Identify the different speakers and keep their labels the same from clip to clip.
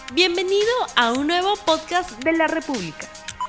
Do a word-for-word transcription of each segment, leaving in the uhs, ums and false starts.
Speaker 1: Bienvenido a un nuevo podcast de La República.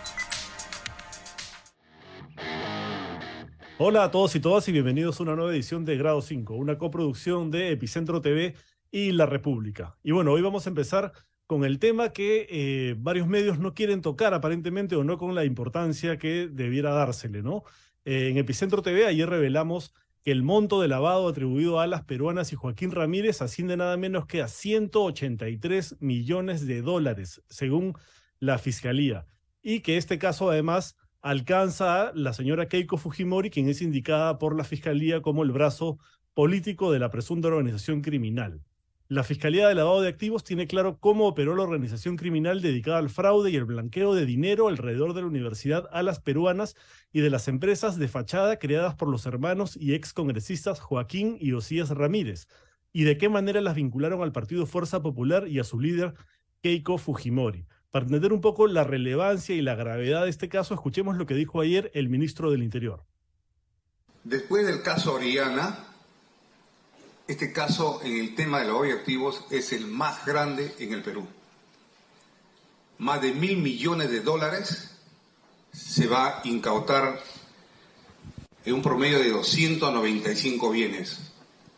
Speaker 2: Hola a todos y todas y bienvenidos a una nueva edición de Grado cinco, una coproducción de Epicentro T V y La República. Y bueno, hoy vamos a empezar con el tema que eh, varios medios no quieren tocar aparentemente o no con la importancia que debiera dársele, ¿no? Eh, en Epicentro T V ayer revelamos que el monto de lavado atribuido a Alas Peruanas y Joaquín Ramírez asciende nada menos que a ciento ochenta y tres millones de dólares, según la Fiscalía. Y que este caso además alcanza a la señora Keiko Fujimori, quien es indicada por la Fiscalía como el brazo político de la presunta organización criminal. La Fiscalía de Lavado de Activos tiene claro cómo operó la organización criminal dedicada al fraude y el blanqueo de dinero alrededor de la Universidad Alas Peruanas y de las empresas de fachada creadas por los hermanos y excongresistas Joaquín y Osías Ramírez, y de qué manera las vincularon al Partido Fuerza Popular y a su líder Keiko Fujimori. Para entender un poco la relevancia y la gravedad de este caso, escuchemos lo que dijo ayer el ministro del Interior.
Speaker 3: Después del caso Orellana, este caso en el tema de lavado de activos es el más grande en el Perú. Más de mil millones de dólares se va a incautar en un promedio de doscientos noventa y cinco bienes.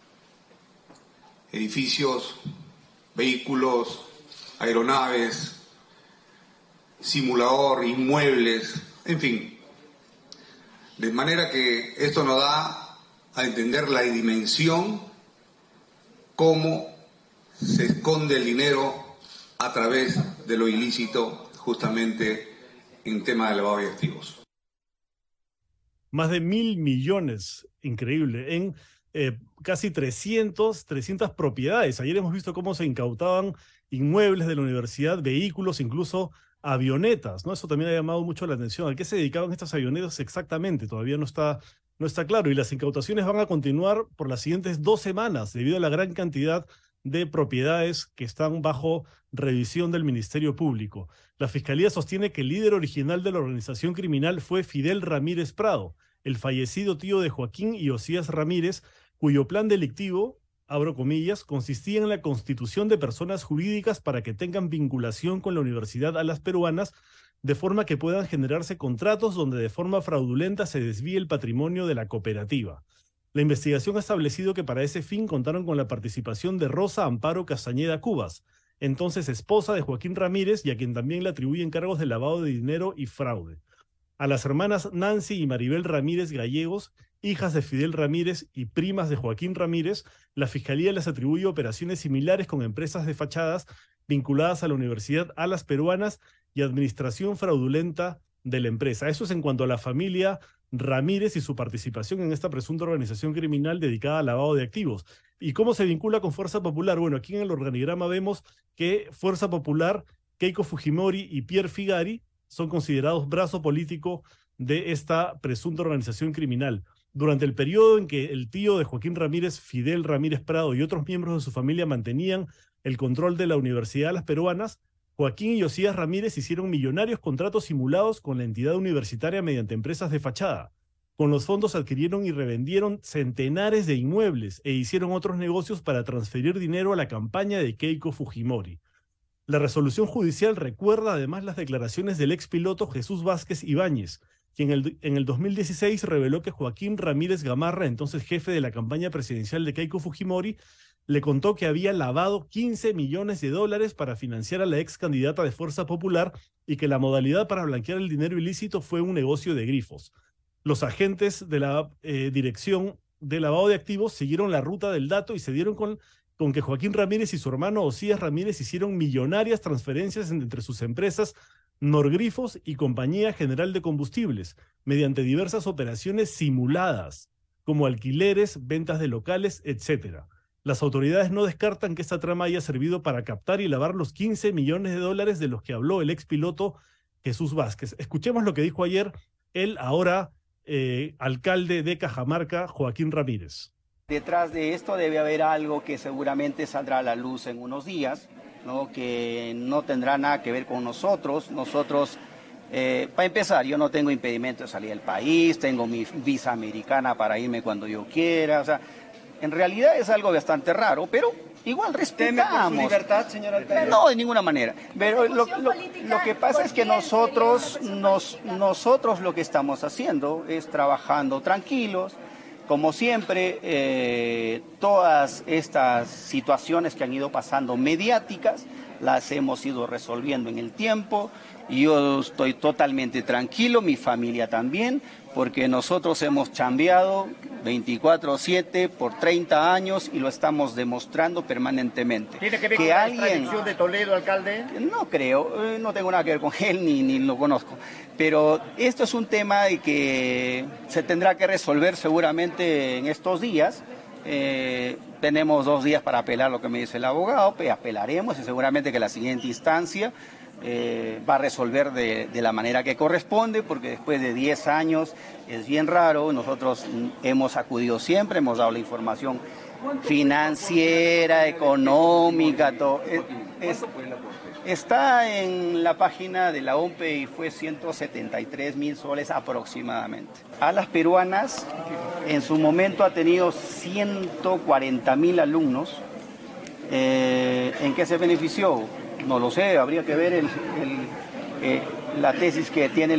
Speaker 3: Edificios, vehículos, aeronaves, simulador, inmuebles, en fin. De manera que esto nos da a entender la dimensión, cómo se esconde el dinero a través de lo ilícito justamente en tema de lavado de activos.
Speaker 2: Más de mil millones, increíble, en eh, casi trescientas propiedades. Ayer hemos visto cómo se incautaban inmuebles de la universidad, vehículos, incluso avionetas, ¿no? Eso también ha llamado mucho la atención. ¿A qué se dedicaban estas avionetas exactamente? Todavía no está, no está claro. Y las incautaciones van a continuar por las siguientes dos semanas debido a la gran cantidad de propiedades que están bajo revisión del Ministerio Público. La Fiscalía sostiene que el líder original de la organización criminal fue Fidel Ramírez Prado, el fallecido tío de Joaquín y Osías Ramírez, cuyo plan delictivo, abro comillas, consistía en la constitución de personas jurídicas para que tengan vinculación con la Universidad Alas Peruanas, de forma que puedan generarse contratos donde de forma fraudulenta se desvíe el patrimonio de la cooperativa. La investigación ha establecido que para ese fin contaron con la participación de Rosa Amparo Castañeda Cubas, entonces esposa de Joaquín Ramírez y a quien también le atribuyen cargos de lavado de dinero y fraude. A las hermanas Nancy y Maribel Ramírez Gallegos, hijas de Fidel Ramírez y primas de Joaquín Ramírez, la Fiscalía les atribuye operaciones similares con empresas de fachadas vinculadas a la Universidad Alas Peruanas y administración fraudulenta de la empresa. Eso es en cuanto a la familia Ramírez y su participación en esta presunta organización criminal dedicada al lavado de activos. ¿Y cómo se vincula con Fuerza Popular? Bueno, aquí en el organigrama vemos que Fuerza Popular, Keiko Fujimori y Pierre Figari son considerados brazo político de esta presunta organización criminal. Durante el periodo en que el tío de Joaquín Ramírez, Fidel Ramírez Prado, y otros miembros de su familia mantenían el control de la Universidad de las Peruanas, Joaquín y Osías Ramírez hicieron millonarios contratos simulados con la entidad universitaria mediante empresas de fachada. Con los fondos adquirieron y revendieron centenares de inmuebles e hicieron otros negocios para transferir dinero a la campaña de Keiko Fujimori. La resolución judicial recuerda además las declaraciones del expiloto Jesús Vázquez Ibáñez, quien en el, en el dos mil dieciséis reveló que Joaquín Ramírez Gamarra, entonces jefe de la campaña presidencial de Keiko Fujimori, le contó que había lavado quince millones de dólares para financiar a la ex candidata de Fuerza Popular y que la modalidad para blanquear el dinero ilícito fue un negocio de grifos. Los agentes de la eh, Dirección de Lavado de Activos siguieron la ruta del dato y se dieron con, con que Joaquín Ramírez y su hermano Osías Ramírez hicieron millonarias transferencias entre sus empresas Norgrifos y Compañía General de Combustibles, mediante diversas operaciones simuladas, como alquileres, ventas de locales, etcétera. Las autoridades no descartan que esta trama haya servido para captar y lavar los quince millones de dólares de los que habló el expiloto Jesús Vázquez. Escuchemos lo que dijo ayer el ahora eh, alcalde de Cajamarca, Joaquín Ramírez.
Speaker 4: Detrás de esto debe haber algo que seguramente saldrá a la luz en unos días, ¿no? Que no tendrá nada que ver con nosotros. Nosotros, eh, para empezar, yo no tengo impedimento de salir del país, tengo mi visa americana para irme cuando yo quiera, o sea, en realidad es algo bastante raro, pero igual respetamos.
Speaker 5: ¿Teme por su libertad, señor alcalde?
Speaker 4: No, de ninguna manera. Pero lo, lo, lo que pasa es que nosotros, nos, nosotros lo que estamos haciendo es trabajando tranquilos. Como siempre, eh, todas estas situaciones que han ido pasando mediáticas las hemos ido resolviendo en el tiempo. Yo estoy totalmente tranquilo, mi familia también, porque nosotros hemos chambeado veinticuatro siete por treinta años y lo estamos demostrando permanentemente.
Speaker 5: ¿Tiene que ver
Speaker 4: que
Speaker 5: con
Speaker 4: alguien...
Speaker 5: la extradición de Toledo, alcalde?
Speaker 4: No creo, eh, no tengo nada que ver con él ni, ni lo conozco. Pero esto es un tema de que se tendrá que resolver seguramente en estos días. Eh, tenemos dos días para apelar lo que me dice el abogado, pues apelaremos y seguramente que la siguiente instancia eh, va a resolver de, de la manera que corresponde, porque después de diez años es bien raro. Nosotros hemos acudido siempre, hemos dado la información financiera, económica, todo. Es, es, está en la página de la O M P E y fue ciento setenta y tres mil soles aproximadamente. Alas Peruanas en su momento ha tenido ciento cuarenta mil alumnos. Eh, ¿En qué se benefició? No lo sé, habría que ver el, el, eh, la tesis que tiene el...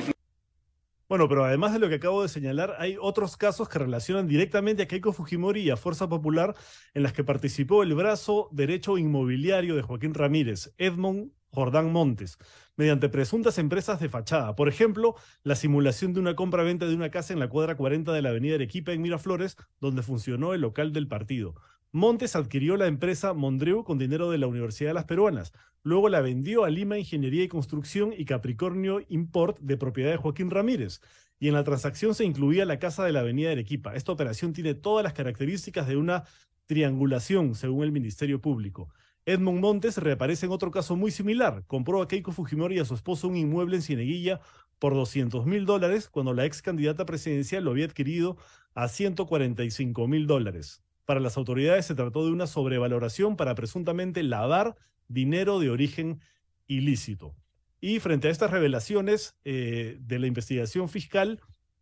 Speaker 2: Bueno, pero además de lo que acabo de señalar, hay otros casos que relacionan directamente a Keiko Fujimori y a Fuerza Popular, en las que participó el brazo derecho inmobiliario de Joaquín Ramírez, Edmond Jordán Montes, mediante presuntas empresas de fachada. Por ejemplo, la simulación de una compra-venta de una casa en la cuadra cuarenta de la avenida Arequipa en Miraflores, donde funcionó el local del partido. Montes adquirió la empresa Mondreu con dinero de la Universidad de las Peruanas. Luego la vendió a Lima Ingeniería y Construcción y Capricornio Import, de propiedad de Joaquín Ramírez. Y en la transacción se incluía la casa de la avenida Arequipa. Esta operación tiene todas las características de una triangulación, según el Ministerio Público. Edmond Montes reaparece en otro caso muy similar. Compró a Keiko Fujimori y a su esposo un inmueble en Cieneguilla por doscientos mil dólares, cuando la ex candidata presidencial lo había adquirido a ciento cuarenta y cinco mil dólares. Para las autoridades se trató de una sobrevaloración para presuntamente lavar dinero de origen ilícito. Y frente a estas revelaciones eh, de la investigación fiscal,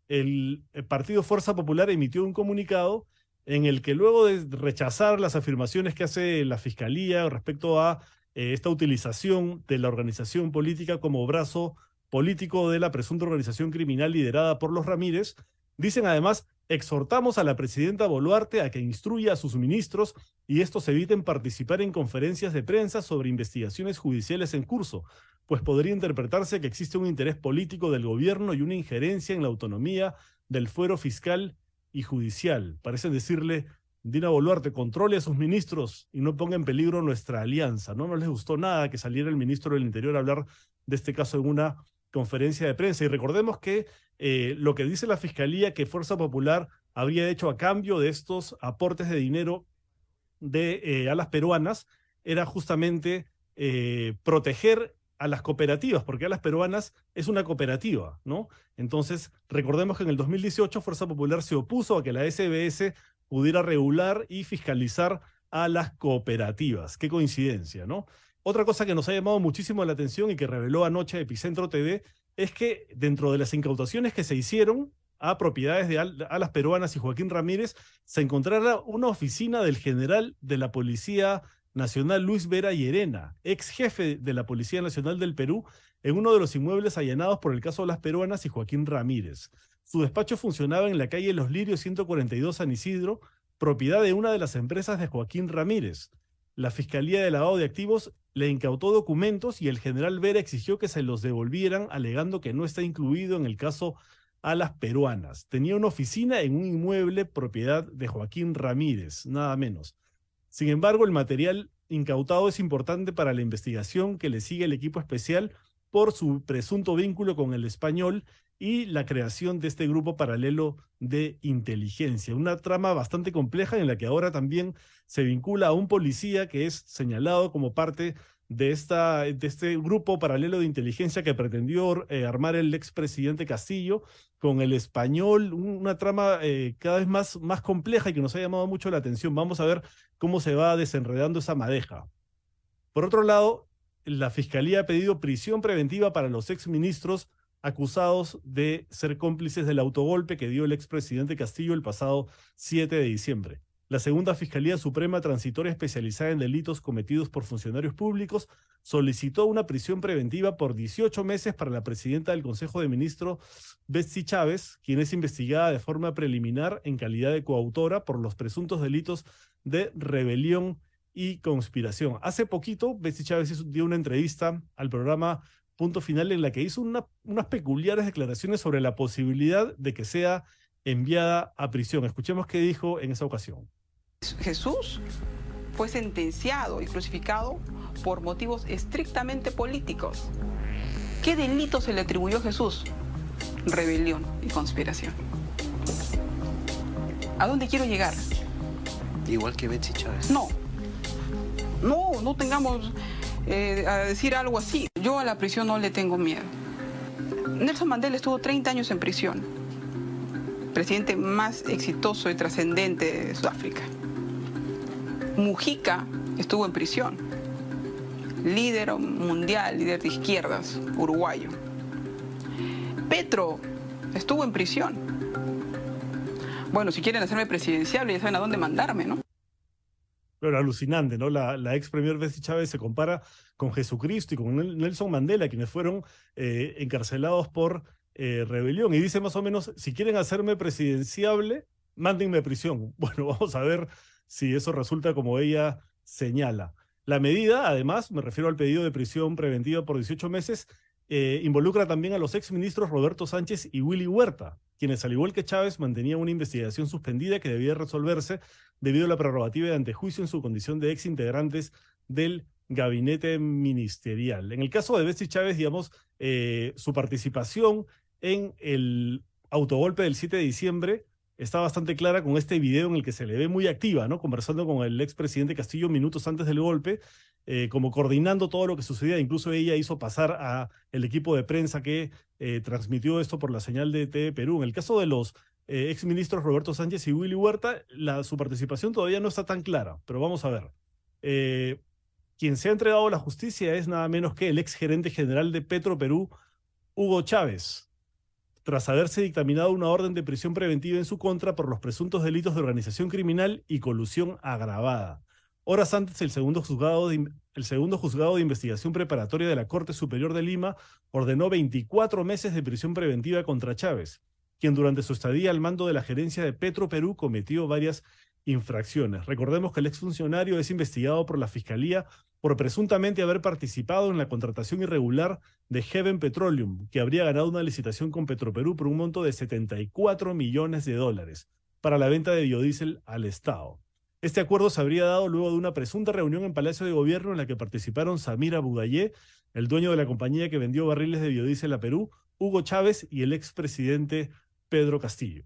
Speaker 2: el, el Partido Fuerza Popular emitió un comunicado en el que, luego de rechazar las afirmaciones que hace la Fiscalía respecto a eh, esta utilización de la organización política como brazo político de la presunta organización criminal liderada por los Ramírez, dicen además: exhortamos a la presidenta Boluarte a que instruya a sus ministros y estos eviten participar en conferencias de prensa sobre investigaciones judiciales en curso, pues podría interpretarse que existe un interés político del gobierno y una injerencia en la autonomía del fuero fiscal y judicial. Parecen decirle: Dina Boluarte, controle a sus ministros y no ponga en peligro nuestra alianza. No, no les gustó nada que saliera el ministro del Interior a hablar de este caso en una conferencia de prensa. Y recordemos que eh, lo que dice la Fiscalía que Fuerza Popular habría hecho a cambio de estos aportes de dinero de eh, Alas Peruanas era justamente eh, proteger a las cooperativas, porque Alas Peruanas es una cooperativa, ¿no? Entonces, recordemos que en el dos mil dieciocho Fuerza Popular se opuso a que la S B S pudiera regular y fiscalizar a las cooperativas. Qué coincidencia, ¿no? Otra cosa que nos ha llamado muchísimo la atención y que reveló anoche Epicentro T V es que dentro de las incautaciones que se hicieron a propiedades de Alas Peruanas y Joaquín Ramírez, se encontrara una oficina del general de la Policía Nacional Luis Vera Llerena, ex jefe de la Policía Nacional del Perú, en uno de los inmuebles allanados por el caso Alas Peruanas y Joaquín Ramírez. Su despacho funcionaba en la calle Los Lirios ciento cuarenta y dos San Isidro, propiedad de una de las empresas de Joaquín Ramírez. La Fiscalía de Lavado de Activos le incautó documentos y el general Vera exigió que se los devolvieran, alegando que no está incluido en el caso Alas Peruanas. Tenía una oficina en un inmueble propiedad de Joaquín Ramírez, nada menos. Sin embargo, el material incautado es importante para la investigación que le sigue el equipo especial por su presunto vínculo con el Español y la creación de este grupo paralelo de inteligencia. Una trama bastante compleja en la que ahora también se vincula a un policía que es señalado como parte de, esta, de este grupo paralelo de inteligencia que pretendió eh, armar el expresidente Castillo con el Español. Una trama eh, cada vez más, más compleja y que nos ha llamado mucho la atención. Vamos a ver cómo se va desenredando esa madeja. Por otro lado, la Fiscalía ha pedido prisión preventiva para los exministros acusados de ser cómplices del autogolpe que dio el expresidente Castillo el pasado siete de diciembre. La segunda Fiscalía Suprema Transitoria Especializada en Delitos Cometidos por Funcionarios Públicos solicitó una prisión preventiva por dieciocho meses para la presidenta del Consejo de Ministros, Betsy Chávez, quien es investigada de forma preliminar en calidad de coautora por los presuntos delitos de rebelión y conspiración. Hace poquito, Betsy Chávez hizo, dio una entrevista al programa Punto Final en la que hizo una, unas peculiares declaraciones sobre la posibilidad de que sea enviada a prisión. Escuchemos qué dijo en esa ocasión.
Speaker 6: Jesús fue sentenciado y crucificado por motivos estrictamente políticos. ¿Qué delito se le atribuyó a Jesús? Rebelión y conspiración. ¿A dónde quiero llegar?
Speaker 7: Igual que Betsy Chávez.
Speaker 6: No, no, no tengamos eh, a decir algo así. Yo a la prisión no le tengo miedo. Nelson Mandela estuvo treinta años en prisión. Presidente más exitoso y trascendente de Sudáfrica. Mujica estuvo en prisión. Líder mundial, líder de izquierdas, uruguayo. Petro estuvo en prisión. Bueno, si quieren hacerme presidenciable, ya saben a dónde mandarme, ¿no?
Speaker 2: Pero alucinante, ¿no? La, la ex premier Betsy Chávez se compara con Jesucristo y con Nelson Mandela, quienes fueron eh, encarcelados por eh, rebelión. Y dice más o menos, si quieren hacerme presidenciable, mándenme a prisión. Bueno, vamos a ver si eso resulta como ella señala. La medida, además, me refiero al pedido de prisión preventiva por dieciocho meses, eh, involucra también a los exministros Roberto Sánchez y Willy Huerta, quienes, al igual que Chávez, mantenían una investigación suspendida que debía resolverse debido a la prerrogativa de antejuicio en su condición de exintegrantes del gabinete ministerial. En el caso de Betsy Chávez, digamos, eh, su participación en el autogolpe del siete de diciembre está bastante clara con este video en el que se le ve muy activa, ¿no? Conversando con el expresidente Castillo minutos antes del golpe, eh, como coordinando todo lo que sucedía. Incluso ella hizo pasar a el equipo de prensa que eh, transmitió esto por la señal de T V Perú. En el caso de los eh, exministros Roberto Sánchez y Willy Huerta, la, su participación todavía no está tan clara, pero vamos a ver. Eh, quien se ha entregado a la justicia es nada menos que el exgerente general de Petro Perú, Hugo Chávez, tras haberse dictaminado una orden de prisión preventiva en su contra por los presuntos delitos de organización criminal y colusión agravada. Horas antes, el segundo juzgado de, el segundo juzgado de investigación preparatoria de la Corte Superior de Lima ordenó veinticuatro meses de prisión preventiva contra Chávez, quien durante su estadía al mando de la gerencia de Petro Perú cometió varias infracciones. Recordemos que el exfuncionario es investigado por la Fiscalía por presuntamente haber participado en la contratación irregular de Heaven Petroleum, que habría ganado una licitación con Petroperú por un monto de setenta y cuatro millones de dólares para la venta de biodiesel al Estado. Este acuerdo se habría dado luego de una presunta reunión en Palacio de Gobierno en la que participaron Samir Abudayé, el dueño de la compañía que vendió barriles de biodiesel a Perú, Hugo Chávez y el expresidente Pedro Castillo.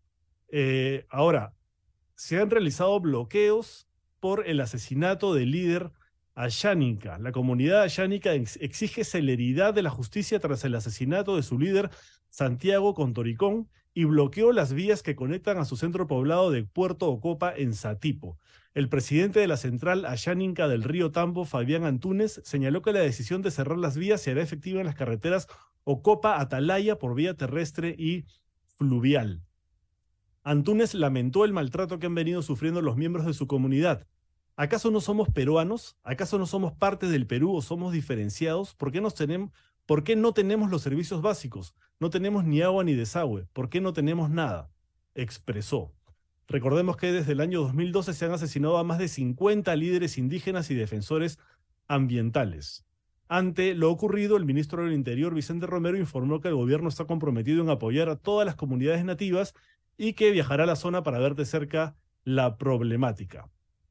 Speaker 2: Eh, ahora, se han realizado bloqueos por el asesinato del líder Ayánica. La comunidad ayánica ex exige celeridad de la justicia tras el asesinato de su líder Santiago Contoricón y bloqueó las vías que conectan a su centro poblado de Puerto Ocopa en Satipo. El presidente de la central ayánica del río Tambo, Fabián Antúnez, señaló que la decisión de cerrar las vías se hará efectiva en las carreteras Ocopa-Atalaya por vía terrestre y fluvial. Antúnez lamentó el maltrato que han venido sufriendo los miembros de su comunidad. ¿Acaso no somos peruanos? ¿Acaso no somos parte del Perú o somos diferenciados? ¿Por qué, nos tenemos, ¿Por qué no tenemos los servicios básicos? No tenemos ni agua ni desagüe. ¿Por qué no tenemos nada? Expresó. Recordemos que desde el año dos mil doce se han asesinado a más de cincuenta líderes indígenas y defensores ambientales. Ante lo ocurrido, el ministro del Interior, Vicente Romero, informó que el gobierno está comprometido en apoyar a todas las comunidades nativas y que viajará a la zona para ver de cerca la problemática.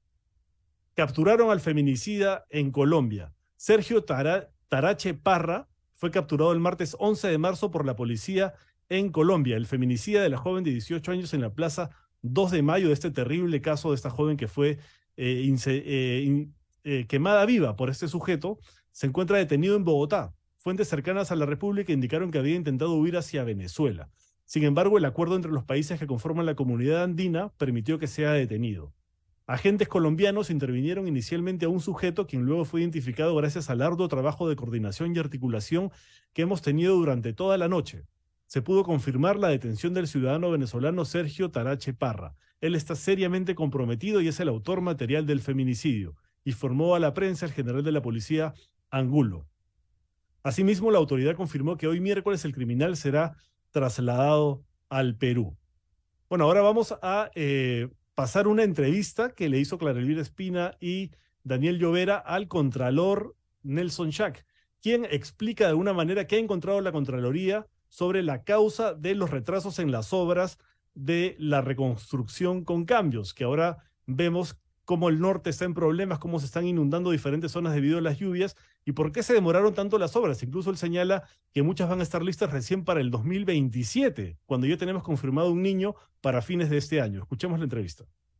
Speaker 2: Capturaron al feminicida en Colombia. Sergio Tara, Tarache Parra fue capturado el martes once de marzo por la policía en Colombia. El feminicida de la joven de dieciocho años en la plaza dos de mayo, de este terrible caso de esta joven que fue eh, ince, eh, in, eh, quemada viva por este sujeto, se encuentra detenido en Bogotá. Fuentes cercanas a la República indicaron que había intentado huir hacia Venezuela. Sin embargo, el acuerdo entre los países que conforman la comunidad andina permitió que sea detenido. Agentes colombianos intervinieron inicialmente a un sujeto, quien luego fue identificado gracias al arduo trabajo de coordinación y articulación que hemos tenido durante toda la noche. Se pudo confirmar la detención del ciudadano venezolano Sergio Tarache Parra. Él está seriamente comprometido y es el autor material del feminicidio, informó a la prensa el general de la policía, Angulo. Asimismo, la autoridad confirmó que hoy miércoles el criminal será trasladado al Perú. Bueno, ahora vamos a eh, pasar una entrevista que le hizo Clara Elvira Espina y Daniel Llovera al contralor Nelson Schack, quien explica de alguna manera que ha encontrado la Contraloría sobre la causa de los retrasos en las obras de la reconstrucción con cambios, que ahora vemos cómo el norte está en problemas, cómo se están inundando diferentes zonas debido a las lluvias y por qué se demoraron tanto las obras. Incluso él señala que muchas van a estar listas recién para el dos mil veintisiete, cuando ya tenemos confirmado un niño para fines de este año. Escuchemos la entrevista.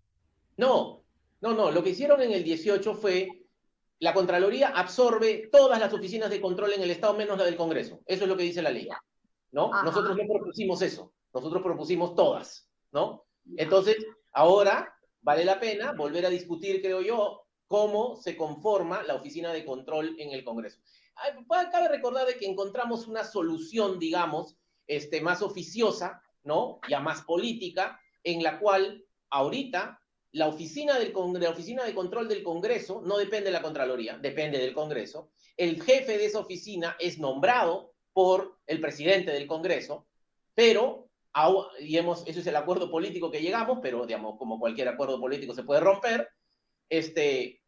Speaker 8: No, no, no. Lo que hicieron en el dieciocho fue la Contraloría absorbe todas las oficinas de control en el Estado menos la del Congreso. Eso es lo que dice la ley, ¿no? Ajá. Nosotros no propusimos eso. Nosotros propusimos todas, ¿no? Entonces, ahora vale la pena volver a discutir, creo yo, cómo se conforma la oficina de control en el Congreso. Cabe recordar de que encontramos una solución, digamos, este, más oficiosa, ¿no? Ya más política, en la cual ahorita la oficina, del, la oficina de control del Congreso no depende de la Contraloría, depende del Congreso. El jefe de esa oficina es nombrado por el presidente del Congreso, pero... y hemos, eso es el acuerdo político que llegamos, pero digamos, como cualquier acuerdo político se puede romper, este,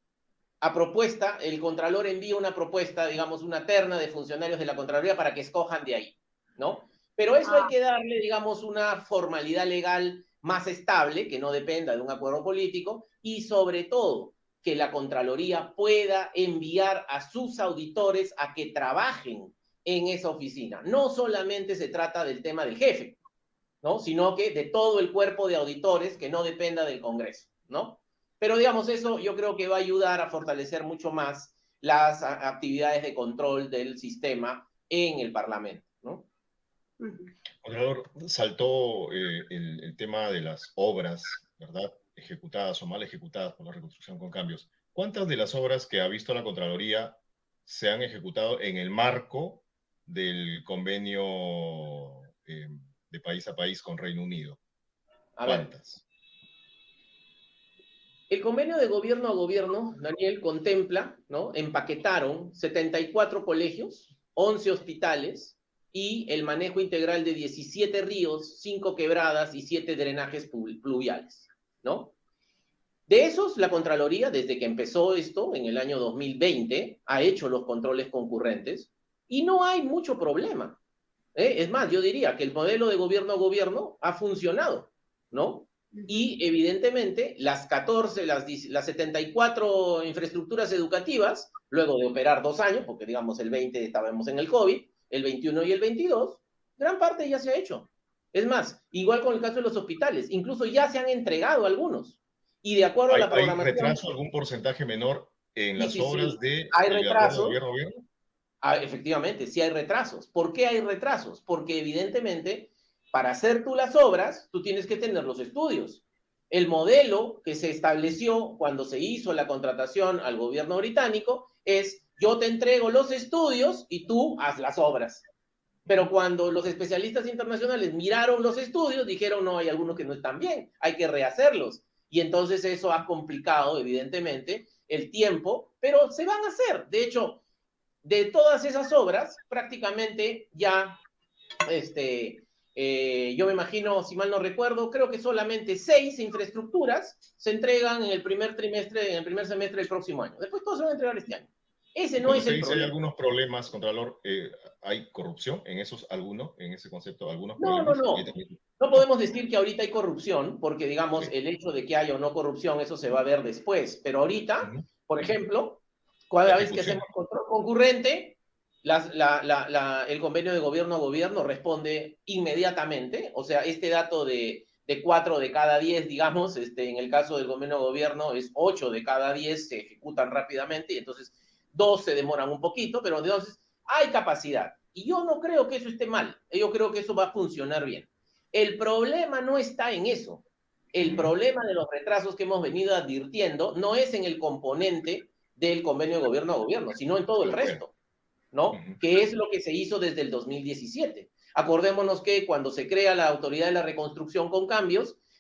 Speaker 8: a propuesta, el Contralor envía una propuesta, digamos, una terna de funcionarios de la Contraloría para que escojan de ahí, ¿no? Pero eso ah. hay que darle, digamos, una formalidad legal más estable, que no dependa de un acuerdo político, y sobre todo, que la Contraloría pueda enviar a sus auditores a que trabajen en esa oficina. No solamente se trata del tema del jefe, ¿no? Sino que de todo el cuerpo de auditores que no dependa del Congreso, ¿no? Pero digamos, eso yo creo que va a ayudar a fortalecer mucho más las actividades de control del sistema en el Parlamento, ¿no?
Speaker 9: Contralor, saltó eh, el, el tema de las obras, ¿verdad? Ejecutadas o mal ejecutadas por la reconstrucción con cambios. ¿Cuántas de las obras que ha visto la Contraloría se han ejecutado en el marco del convenio eh, de país a país con Reino Unido? ¿Cuántas?
Speaker 8: El convenio de gobierno a gobierno, Daniel, contempla, ¿no? Empaquetaron setenta y cuatro colegios, once hospitales y el manejo integral de diecisiete ríos, cinco quebradas y siete drenajes pluviales, ¿no? De esos, la Contraloría, desde que empezó esto en el año dos mil veinte, ha hecho los controles concurrentes. Y no hay mucho problema. ¿eh? Es más, yo diría que el modelo de gobierno a gobierno ha funcionado, ¿no? Y evidentemente las catorce, las, las setenta y cuatro infraestructuras educativas, luego de operar dos años, porque digamos el veinte estábamos en el COVID, el veintiuno y el veintidós, gran parte ya se ha hecho. Es más, igual con el caso de los hospitales, incluso ya se han entregado algunos. Y de acuerdo a la programación...
Speaker 9: ¿Hay retraso, algún porcentaje menor en las sí, sí, obras
Speaker 8: sí.
Speaker 9: de...
Speaker 8: Hay retrasos.
Speaker 9: Gobierno, gobierno?
Speaker 8: Ah, efectivamente, sí hay retrasos. ¿Por qué hay retrasos? Porque evidentemente, para hacer tú las obras, tú tienes que tener los estudios. El modelo que se estableció cuando se hizo la contratación al gobierno británico es, yo te entrego los estudios y tú haz las obras. Pero cuando los especialistas internacionales miraron los estudios, dijeron, no, hay algunos que no están bien, hay que rehacerlos. Y entonces eso ha complicado, evidentemente, el tiempo, pero se van a hacer. De hecho, de todas esas obras, prácticamente ya, este, eh, yo me imagino, si mal no recuerdo, creo que solamente seis infraestructuras se entregan en el primer trimestre, en el primer semestre del próximo año. Después todos se van a entregar este año. Ese no es el problema.
Speaker 9: Hay algunos problemas, Contralor, eh, ¿hay corrupción en esos algunos, en ese concepto, algunos
Speaker 8: no,
Speaker 9: problemas?
Speaker 8: No, no, no. No podemos decir que ahorita hay corrupción, porque digamos, sí. el hecho de que haya o no corrupción, eso se va a ver después. Pero ahorita, uh-huh. por ejemplo, cada vez que hacemos control concurrente, las, la, la, la, el convenio de gobierno a gobierno responde inmediatamente. O sea, este dato de, de cuatro de cada diez, digamos, este, en el caso del convenio de gobierno es ocho de cada diez se ejecutan rápidamente, y entonces dos se demoran un poquito, pero entonces hay capacidad. Y yo no creo que eso esté mal. Yo creo que eso va a funcionar bien. El problema no está en eso. El problema de los retrasos que hemos venido advirtiendo no es en el componente del convenio de gobierno a gobierno, sino en todo el resto, ¿no? Uh-huh. Que es lo que se hizo desde el dos mil diecisiete. Acordémonos que cuando se crea la Autoridad de la Reconstrucción con Cambios,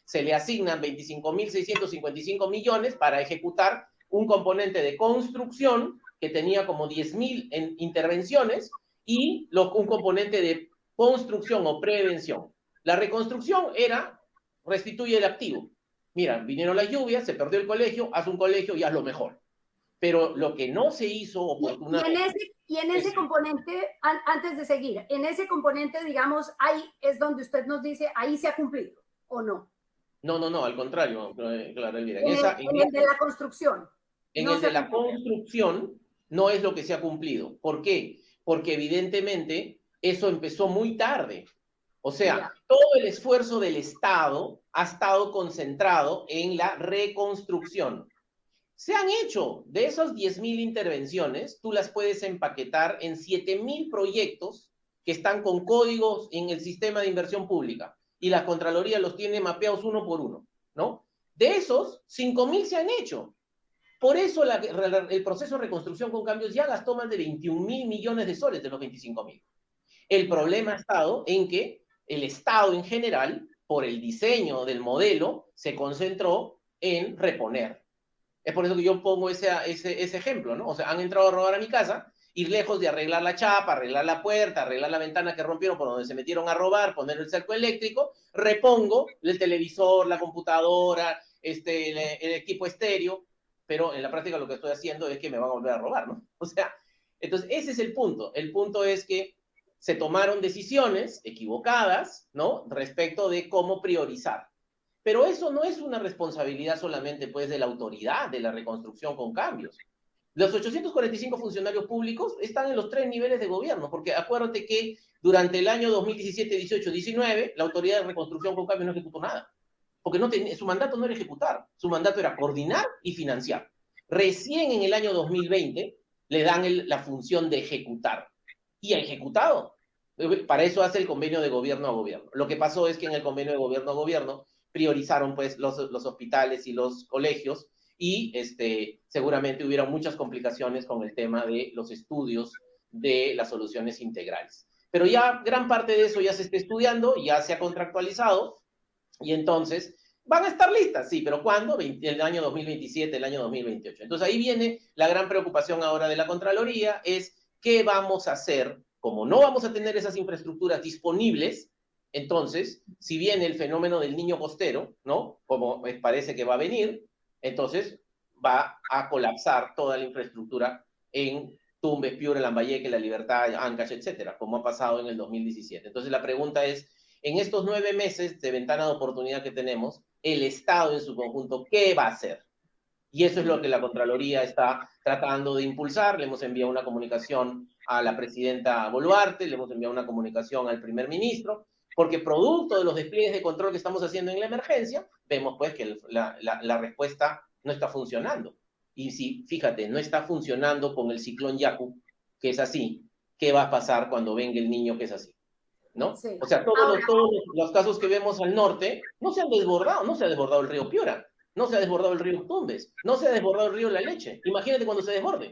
Speaker 8: se le asignan veinticinco mil seiscientos cincuenta y cinco millones para ejecutar un componente de construcción que tenía como diez mil en intervenciones y lo, un componente de construcción o prevención. La reconstrucción era restituye el activo. Mira, vinieron las lluvias, se perdió el colegio, haz un colegio y haz lo mejor. Pero lo que no se hizo oportunamente...
Speaker 10: Y en ese, y en ese componente, an, antes de seguir, en ese componente, digamos, ahí es donde usted nos dice, ahí se ha cumplido, ¿o no?
Speaker 8: No, no, no, al contrario, Clara Elvira. En,
Speaker 10: en,
Speaker 8: esa,
Speaker 10: el, en el de la construcción.
Speaker 8: En
Speaker 10: no
Speaker 8: el de la construcción no es lo que se ha cumplido. ¿Por qué? Porque evidentemente eso empezó muy tarde. O sea, yeah. todo el esfuerzo del Estado ha estado concentrado en la reconstrucción. Se han hecho, de esas diez mil intervenciones, tú las puedes empaquetar en siete mil proyectos que están con códigos en el sistema de inversión pública. Y la Contraloría los tiene mapeados uno por uno, ¿no? De esos, cinco mil se han hecho. Por eso la, el proceso de reconstrucción con cambios ya gastó más de veintiún mil millones de soles de los veinticinco mil. El problema ha estado en que el Estado en general, por el diseño del modelo, se concentró en reponer. Es por eso que yo pongo ese, ese, ese ejemplo, ¿no? O sea, han entrado a robar a mi casa, ir lejos de arreglar la chapa, arreglar la puerta, arreglar la ventana que rompieron por donde se metieron a robar, poner el cerco eléctrico, repongo el televisor, la computadora, este, el, el equipo estéreo, pero en la práctica lo que estoy haciendo es que me van a volver a robar, ¿no? O sea, entonces ese es el punto. El punto es que se tomaron decisiones equivocadas, ¿no? Respecto de cómo priorizar. Pero eso no es una responsabilidad solamente, pues, de la autoridad de la reconstrucción con cambios. Los ochocientos cuarenta y cinco funcionarios públicos están en los tres niveles de gobierno, porque acuérdate que durante el año dos mil diecisiete, dieciocho, diecinueve, la autoridad de reconstrucción con cambios no ejecutó nada. Porque no tenía, su mandato no era ejecutar, su mandato era coordinar y financiar. Recién en el año dos mil veinte le dan el, la función de ejecutar. Y ha ejecutado. Para eso hace el convenio de gobierno a gobierno. Lo que pasó es que en el convenio de gobierno a gobierno priorizaron pues los, los hospitales y los colegios y este, seguramente hubieron muchas complicaciones con el tema de los estudios de las soluciones integrales. Pero ya gran parte de eso ya se está estudiando, ya se ha contractualizado y entonces van a estar listas, sí, pero ¿cuándo? El año dos mil veintisiete, el año dos mil veintiocho. Entonces ahí viene la gran preocupación ahora de la Contraloría, es ¿qué vamos a hacer? Como no vamos a tener esas infraestructuras disponibles, entonces, si viene el fenómeno del niño costero, ¿no? Como parece que va a venir, entonces va a colapsar toda la infraestructura en Tumbes, Piura, Lambayeque, La Libertad, Ancash, etcétera, como ha pasado en el dos mil diecisiete. Entonces la pregunta es, en estos nueve meses de ventana de oportunidad que tenemos, el Estado en su conjunto, ¿qué va a hacer? Y eso es lo que la Contraloría está tratando de impulsar. Le hemos enviado una comunicación a la presidenta Boluarte, le hemos enviado una comunicación al primer ministro, porque producto de los despliegues de control que estamos haciendo en la emergencia, vemos pues que el, la, la, la respuesta no está funcionando. Y si, fíjate, no está funcionando con el ciclón Yaku, que es así, ¿qué va a pasar cuando venga el niño que es así? ¿No? Sí. O sea, todos, Ahora, los, todos los casos que vemos al norte no se han desbordado, no se ha desbordado el río Piura, no se ha desbordado el río Tumbes, no se ha desbordado el río La Leche. Imagínate cuando se desborde.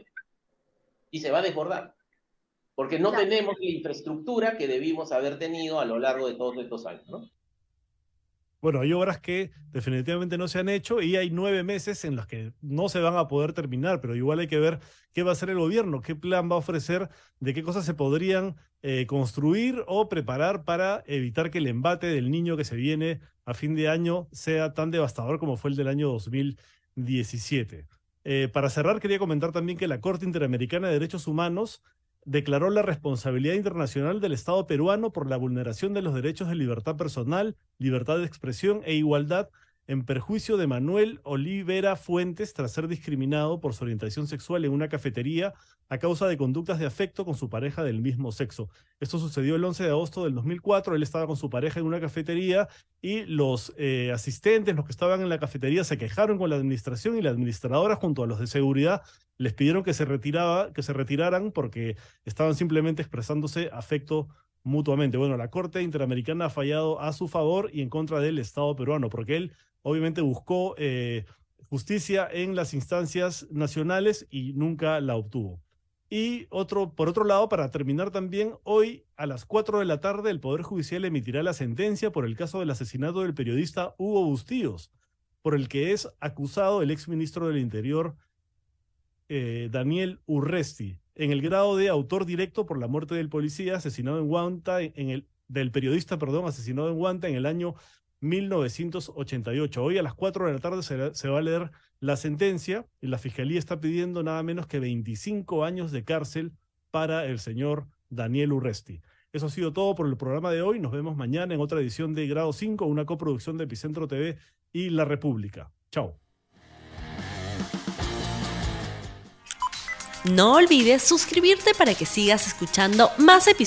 Speaker 8: Y se va a desbordar. Porque no claro. tenemos la infraestructura que debimos haber tenido a lo largo de todos estos años, ¿no?
Speaker 2: Bueno, hay obras que definitivamente no se han hecho y hay nueve meses en los que no se van a poder terminar, pero igual hay que ver qué va a hacer el gobierno, qué plan va a ofrecer, de qué cosas se podrían eh, construir o preparar para evitar que el embate del niño que se viene a fin de año sea tan devastador como fue el del año dos mil diecisiete. Eh, para cerrar, quería comentar también que la Corte Interamericana de Derechos Humanos declaró la responsabilidad internacional del Estado peruano por la vulneración de los derechos de libertad personal, libertad de expresión e igualdad en perjuicio de Manuel Olivera Fuentes tras ser discriminado por su orientación sexual en una cafetería a causa de conductas de afecto con su pareja del mismo sexo. Esto sucedió el once de agosto del dos mil cuatro, él estaba con su pareja en una cafetería y los eh, asistentes, los que estaban en la cafetería, se quejaron con la administración y la administradora junto a los de seguridad les pidieron que se, retiraba, que se retiraran porque estaban simplemente expresándose afecto mutuamente. Bueno, la Corte Interamericana ha fallado a su favor y en contra del Estado peruano, porque él obviamente buscó eh, justicia en las instancias nacionales y nunca la obtuvo. Y otro, por otro lado, para terminar también, hoy a las cuatro de la tarde el Poder Judicial emitirá la sentencia por el caso del asesinato del periodista Hugo Bustíos, por el que es acusado el exministro del Interior, eh, Daniel Urresti, en el grado de autor directo por la muerte del policía asesinado en Huanta, en el, del periodista, perdón, asesinado en Huanta en el año mil novecientos ochenta y ocho. Hoy a las cuatro de la tarde se, se va a leer la sentencia y la Fiscalía está pidiendo nada menos que veinticinco años de cárcel para el señor Daniel Urresti. Eso ha sido todo por el programa de hoy. Nos vemos mañana en otra edición de Grado cinco, una coproducción de Epicentro T V y La República. Chao.
Speaker 1: No olvides suscribirte para que sigas escuchando más episodios